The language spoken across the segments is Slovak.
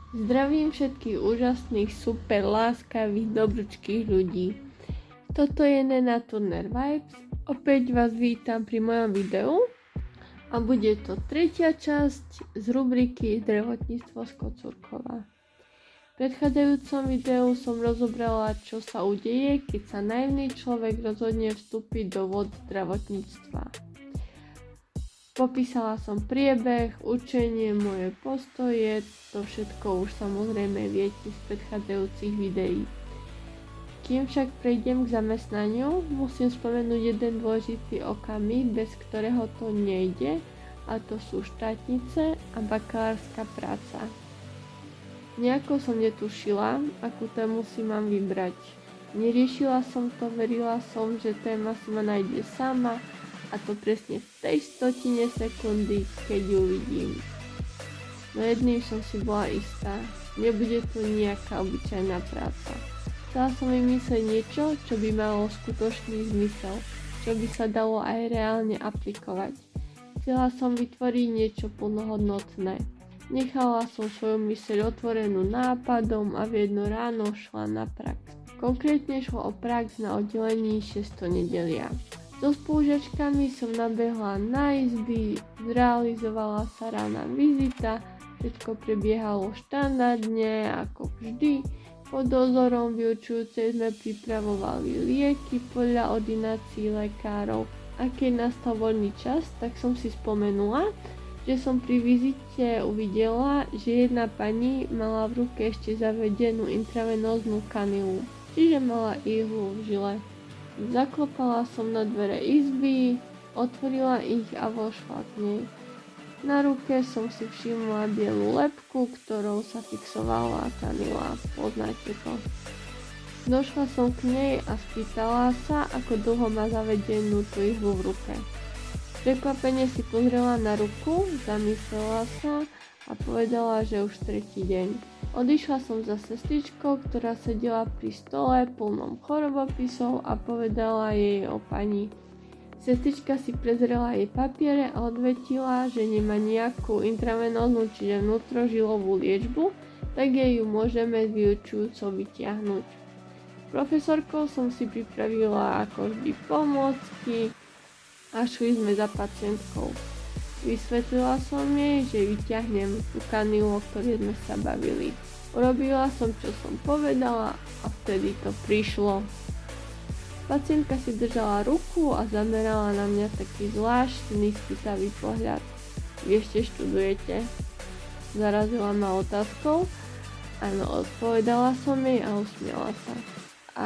Zdravím všetkých úžasných, super, láskavých, dobročkých ľudí. Toto je Nena Turner Vibes. Opäť vás vítam pri mojom videu a bude to tretia časť z rubriky Zdravotníctvo z Kocúrkova. V predchádzajúcom videu som rozobrala, čo sa udeje, keď sa naivný človek rozhodne vstúpiť do vôd zdravotníctva. Popísala som priebeh, učenie, moje postoje, to všetko už samozrejme viete z predchádzajúcich videí. Kým však prejdem k zamestnaniu, musím spomenúť jeden dôležitý okamih, bez ktorého to nejde, a to sú štátnice a bakalárska práca. Nejako som netušila, akú tému si mám vybrať. Neriešila som to, verila som, že téma si ma nájde sama, a to presne v tej 100 sekundy, keď ju vidím. No jedným som si bola istá, nebude to nejaká obyčajná práca. Chcela som vymyslieť niečo, čo by malo skutočný zmysel, čo by sa dalo aj reálne aplikovať. Chcela som vytvoriť niečo plnohodnotné. Nechala som svoju myseľ otvorenú nápadom a v jedno ráno šla na prax. Konkrétne šlo o prax na oddelení 600 nedelia. So spolužiačkami som nabehla na izby, zrealizovala sa rána vizita, všetko prebiehalo štandardne, ako vždy. Pod dozorom vyučujúcej sme pripravovali lieky podľa ordinácií lekárov. A keď nastal voľný čas, tak som si spomenula, že som pri vizite uvidela, že jedna pani mala v ruke ešte zavedenú intravenóznu kanilu, čiže mala ihlu v žile. Zaklopala som na dvere izby, otvorila ich a vošla k nej. Na ruke som si všimla bielú lebku, ktorou sa fixovala kanila. Poznáte to. Došla som k nej a spýtala sa, ako dlho má zavedenú tú ihlu v ruke. Prekvapene si pozrela na ruku, zamyslela sa a povedala, že už tretí deň. Odišla som za sestričkou, ktorá sedela pri stole plnom chorobopisov a povedala jej o pani. Sestrička si prezrela jej papiere a odvetila, že nemá nejakú intravenóznu, čiže vnútrožilovú liečbu, tak jej ju môžeme s vyučujúcou vytiahnuť. Profesorkou som si pripravila ako vždy pomôcky a šli sme za pacientkou. Vysvetlila som jej, že vyťahnem tú kanilu, o ktorej sme sa bavili. Urobila som, čo som povedala a vtedy to prišlo. Pacientka si držala ruku a zamerala na mňa taký zvláštny spýtavý pohľad. Vy ešte študujete? Zarazila ma otázkou. Áno, odpovedala som jej a usmiala sa. A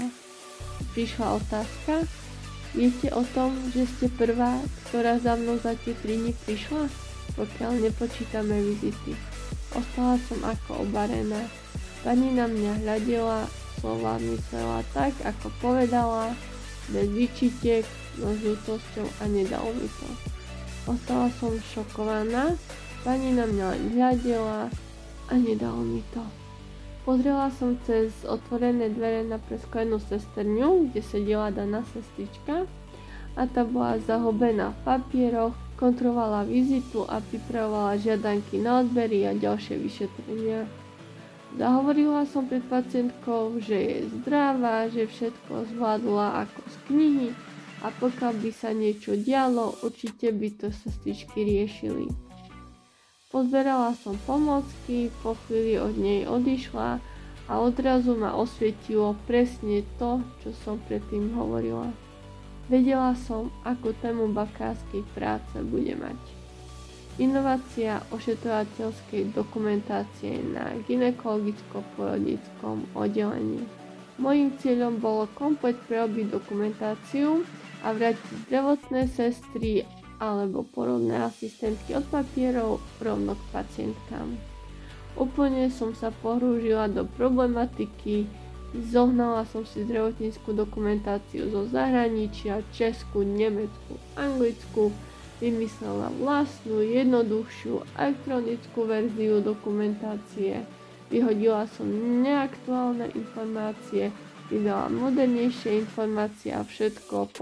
prišla otázka. Viete o tom, že ste prvá, ktorá za mnou za tie 3 dni prišla? Pokiaľ nepočítame vizity. Ostala som ako obarená. Pani na mňa hľadela, slova myslela tak, ako povedala, bez výčitek, no s ľútosťou a nedalo mi to. Ostala som šokovaná, pani na mňa len hľadela a nedalo mi to. Pozrela som cez otvorené dvere na presklenú sesterňu, kde sedela daná sestrička a tá bola zahobená v papieroch, kontrolovala vizitu a pripravovala žiadanky na odbery a ďalšie vyšetrenia. Zahovorila som pred pacientkou, že je zdravá, že všetko zvládla ako z knihy a pokiaľ by sa niečo dialo, určite by to sestričky riešili. Pozberala som pomôcky, po chvíli od nej odišla a odrazu ma osvietilo presne to, čo som predtým hovorila. Vedela som, akú tému bakalárskej práce bude mať. Inovácia ošetrovateľskej dokumentácie na gynekologicko-porodnickom oddelení. Mojím cieľom bolo komplet prerobiť dokumentáciu a vrátiť zdravotné sestry alebo porodné asistentky od papierov rovno k pacientkám. Úplne som sa pohrúžila do problematiky, zohnala som si zdravotnícku dokumentáciu zo zahraničia, Česku, Nemecku, Anglicku, vymyslela vlastnú, jednoduchšiu elektronickú verziu dokumentácie, vyhodila som neaktuálne informácie, vydala modernejšie informácie a všetko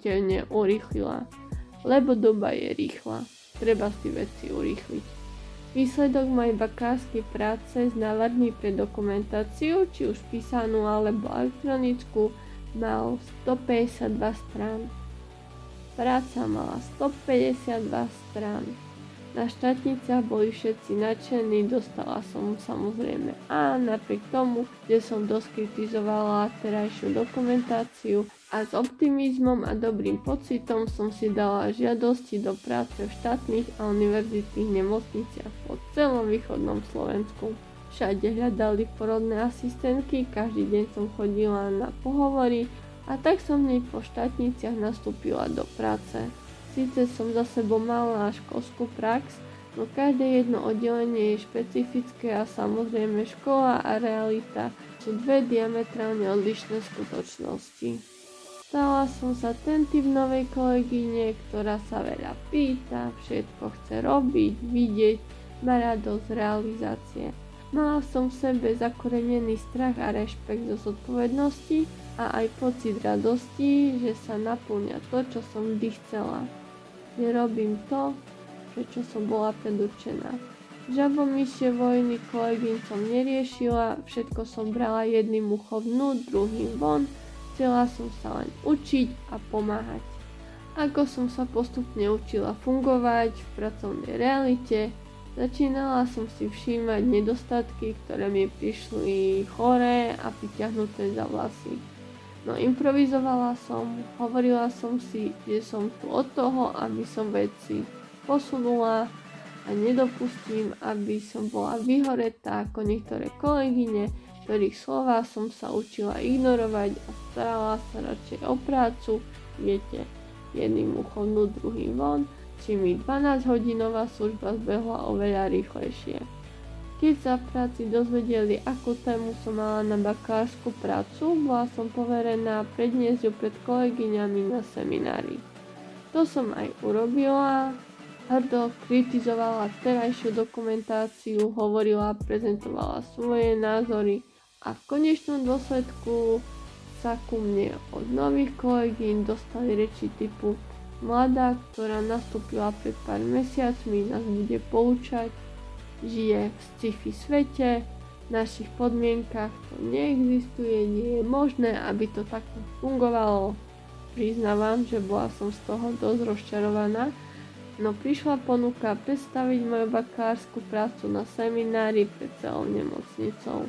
pochopiteľne urýchlila. Lebo doba je rýchla, treba si veci urýchliť. Výsledok mojej bakárskej práce s návrhmi pre dokumentáciu, či už písanú alebo elektronickú, mal 152 strán. Práca mala 152 strán. Na štátnicách boli všetci nadšení, dostala som samozrejme A, napriek tomu, že som dosť kritizovala terajšiu dokumentáciu a s optimizmom a dobrým pocitom som si dala žiadosti do práce v štátnych a univerzitných nemocniciach po celom východnom Slovensku. Všade hľadali porodné asistentky, každý deň som chodila na pohovory a tak som hneď po štátniciach nastúpila do práce. Síce som za sebou mala školskú prax, no každé jedno oddelenie je špecifické a samozrejme škola a realita sú dve diametrálne odlišné skutočnosti. Stala som sa ten typ novej kolegyne, ktorá sa veľa pýta, všetko chce robiť, vidieť, má radosť realizácie. Mala som v sebe zakorenený strach a rešpekt zo zodpovednosti a aj pocit radosti, že sa naplňa to, čo som vždy chcela. Že robím to, prečo som bola predurčená. Žabomyšie vojny kolegyň som neriešila, všetko som brala jedným uchom vnúť, druhým von, chcela som sa len učiť a pomáhať. Ako som sa postupne učila fungovať v pracovnej realite, začínala som si všímať nedostatky, ktoré mi prišli choré a priťahnuté za vlasy. No improvizovala som, hovorila som si, že som tu od toho, aby som veci posunula a nedopustím, aby som bola vyhoretá ako niektoré kolegyne, ktorých slová som sa učila ignorovať a starala sa radšej o prácu, viete, jedným uchom vnúť, druhým von, či mi 12-hodinová služba zbehla oveľa rýchlejšie. Keď sa v práci dozvedeli, akú tému som mala na bakársku prácu, bola som poverená predniesť ju pred kolegyňami na seminári. To som aj urobila, hrdo kritizovala terajšiu dokumentáciu, hovorila, prezentovala svoje názory a v konečnom dôsledku sa ku mne od nových kolegyň dostali reči typu mladá, ktorá nastúpila pred pár mesiacmi, nás bude poučať, žije v sci-fi svete, v našich podmienkach to neexistuje, nie je možné, aby to takto fungovalo. Priznávam, že bola som z toho dosť rozčarovaná, no prišla ponuka predstaviť moju bakársku prácu na seminári pred celou nemocnicou.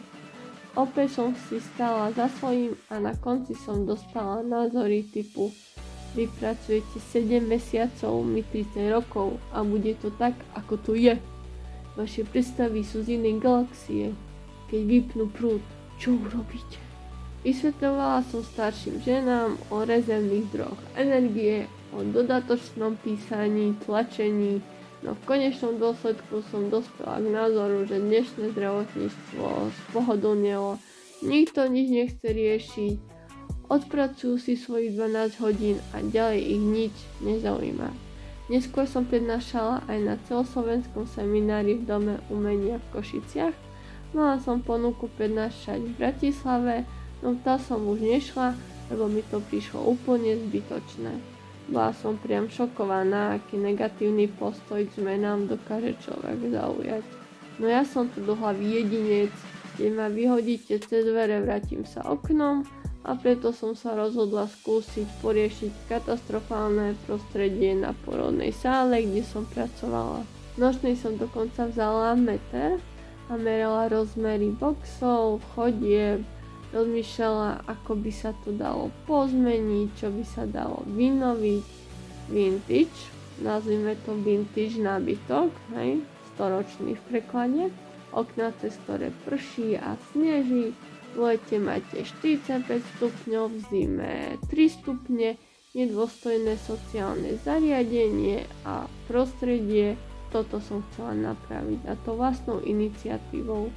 Opäť som si stála za svojím a na konci som dostala názory typu vy pracujete 7 mesiacov, my 30 rokov a bude to tak, ako to je. Vaše predstavy sú z inej galaxie. Keď vypnú prúd, čo urobíte? Vysvetľovala som starším ženám o rezervných zdrojoch energie, o dodatočnom písaní, tlačení, no v konečnom dôsledku som dospela k názoru, že dnešné zdravotníctvo spohodlnelo, nikto nič nechce riešiť, odpracujú si svojich 12 hodín a ďalej ich nič nezaujíma. Neskôr som prednášala aj na celoslovenskom seminári v Dome umenia v Košiciach. Mala som ponuku prednášať v Bratislave, no tá som už nešla, lebo mi to prišlo úplne zbytočné. Bola som priam šokovaná, aký negatívny postoj k zmenám dokáže človek zaujať. No ja som tu dohlavý jedinec, keď ma vyhodíte cez dvere, vrátim sa oknom, a preto som sa rozhodla skúsiť poriešiť katastrofálne prostredie na porodnej sále, kde som pracovala. V nočnej som dokonca vzala meter a merala rozmery boxov, chodieb, rozmýšľala, ako by sa to dalo pozmeniť, čo by sa dalo vynoviť. Vintage, nazvime to vintage nábytok, hej, storočný v preklade, okná, cez ktoré prší a sneží. V lete máte 45 stupňov, v zime 3 stupne, nedôstojné sociálne zariadenie a prostredie. Toto som chcela napraviť, a to vlastnou iniciatívou.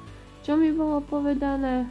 Čo mi bolo povedané?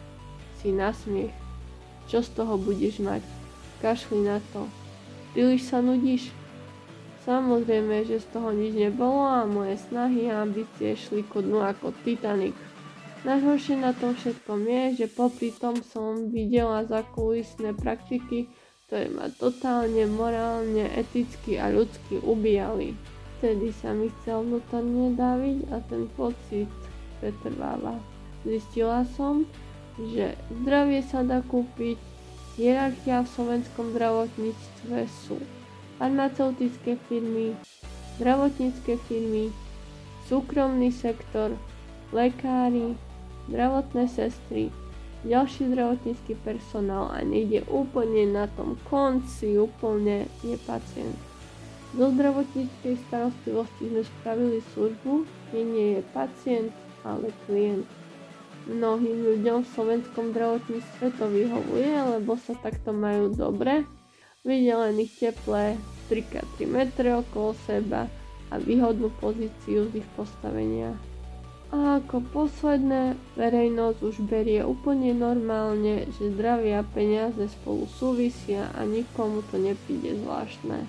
Si na smiech. Čo z toho budeš mať? Kašli na to. Príliš sa nudíš? Samozrejme, že z toho nič nebolo a moje snahy a ambície šli ku dnu ako Titanic. Najhoršie na tom všetkom je, že popri tom som videla zákulisné praktiky, ktoré ma totálne, morálne, eticky a ľudsky ubíjali. vtedy sa mi chcel vnútorne daviť a ten pocit pretrváva. Zistila som, že zdravie sa dá kúpiť. Hierarchia v slovenskom zdravotníctve sú farmaceutické firmy, zdravotnícke firmy, súkromný sektor, lekári, zdravotné sestry, ďalší zdravotnícky personál a niekde úplne na tom konci úplne je pacient. Do zdravotníckej starostlivosti sme spravili službu, kde nie je pacient, ale klient. Mnohým ľuďom v slovenskom zdravotníctve to vyhovuje, lebo sa takto majú dobre, vydelených teplé 3x3 metre okolo seba a výhodnú pozíciu z ich postavenia. A ako posledné, verejnosť už berie úplne normálne, že zdravie a peniaze spolu súvisia a nikomu to nepríde zvláštne.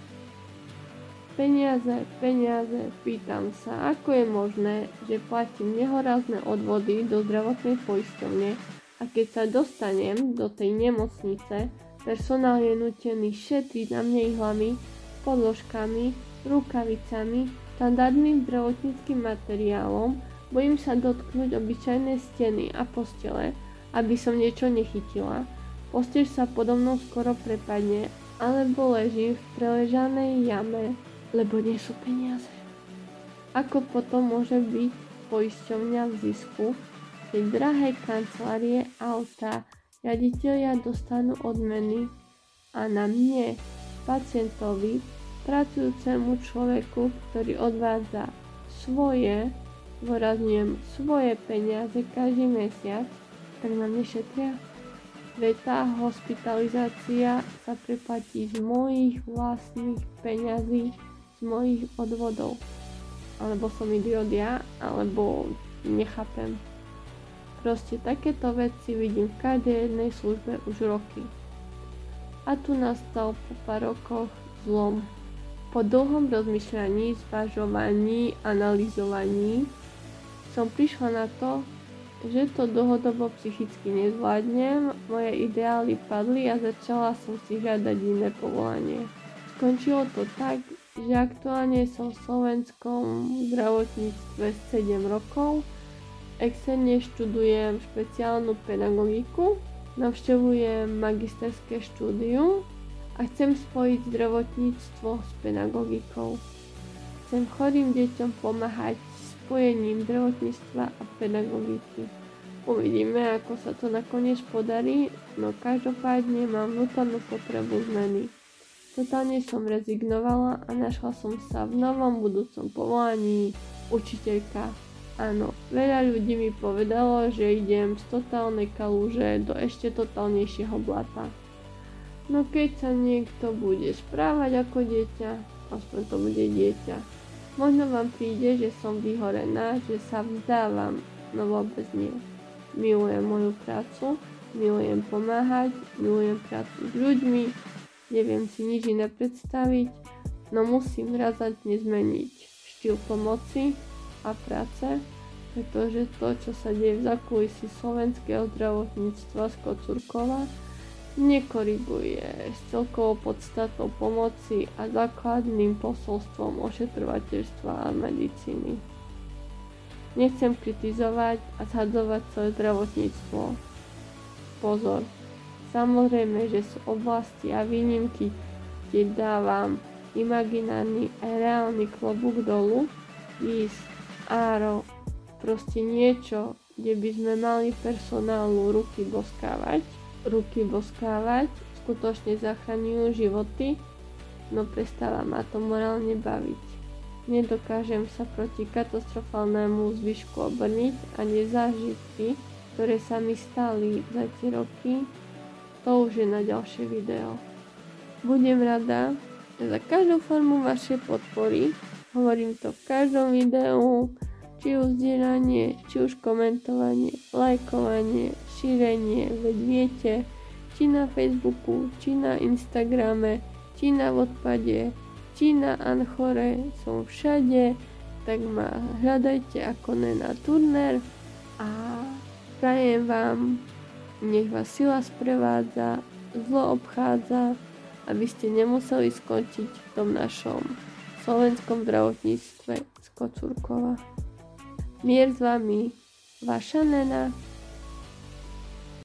Peniaze, pýtam sa, ako je možné, že platím nehorázne odvody do zdravotnej poisťovne a keď sa dostanem do tej nemocnice, personál je nútený šetriť na mne ihlami, podložkami, rukavicami, štandardným zdravotníckym materiálom. Bojím sa dotknúť obyčajné steny a postele, aby som niečo nechytila. Posteľ sa podo mnou skoro prepadne, alebo ležím v preležanej jame, lebo nie sú peniaze. Ako potom môže byť poisťovňa v zisku, keď drahé kancelárie, auta, riaditelia dostanú odmeny a na mne, pacientovi, pracujúcemu človeku, ktorý odvádza svoje peniaze každý mesiac, tak na mne šetria. Veď tá hospitalizácia sa preplatí z mojich vlastných peňazí, z mojich odvodov. Alebo som idiot ja, alebo nechápem. Proste takéto veci vidím v každej jednej službe už roky. A tu nastal po pár rokoch zlom. Po dlhom rozmýšľaní, zvažovaní, analyzovaní som prišla na to, že to dlhodobo psychicky nezvládnem, moje ideály padli a začala som si žiadať iné povolanie. Skončilo to tak, že aktuálne som v slovenskom zdravotníctve 7 rokov, externe študujem špeciálnu pedagogiku, navštevujem magisterské štúdium a chcem spojiť zdravotníctvo s pedagogikou. Chcem chorým deťom pomáhať spojením zdravotníctva a pedagogiky. Uvidíme, ako sa to nakoniec podarí, no každopádne mám vnútornú potrebu zmeny. Totálne som rezignovala a našla som sa v novom budúcom povolaní učiteľka. Áno, veľa ľudí mi povedalo, že idem z totálnej kalúže do ešte totálnejšieho blata. No keď sa niekto bude správať ako dieťa, aspoň to bude dieťa. Možno vám príde, že som vyhorená, že sa vzdávam, no vôbec nie. Milujem moju prácu, milujem pomáhať, milujem prácu s ľuďmi, neviem si nič iné predstaviť, no musím razantne zmeniť štýl pomoci a práce, pretože to, čo sa deje v zákulisí slovenského zdravotníctva z Kocúrkova, nekoriguje s celkovou podstatou pomoci a základným posolstvom ošetrovateľstva a medicíny. Nechcem kritizovať a zhadzovať celé zdravotníctvo. Pozor, samozrejme, že sú oblasti a výnimky, kde dávam imaginárny a reálny klobúk dolu, áro, proste niečo, kde by sme mali personálu ruky boskávať, skutočne zachraňujú životy, no prestáva ma to morálne baviť. Nedokážem sa proti katastrofálnemu zvyšku obrniť a nezážitky, ktoré sa mi stali za tie roky, to už je na ďalšie video. Budem rada za každú formu vašej podpory, hovorím to v každom videu, či už zdieľanie, či už komentovanie, lajkovanie, šírenie, veď viete, či na Facebooku, či na Instagrame, či na Wattpade, či na Anchore, som všade, tak ma hľadajte ako Nena Turner a prajem vám, nech vás sila sprevádza, zlo obchádza, aby ste nemuseli skončiť v tom našom slovenskom zdravotníctve z Kocúrkova. Mier s vami, vaša Nena.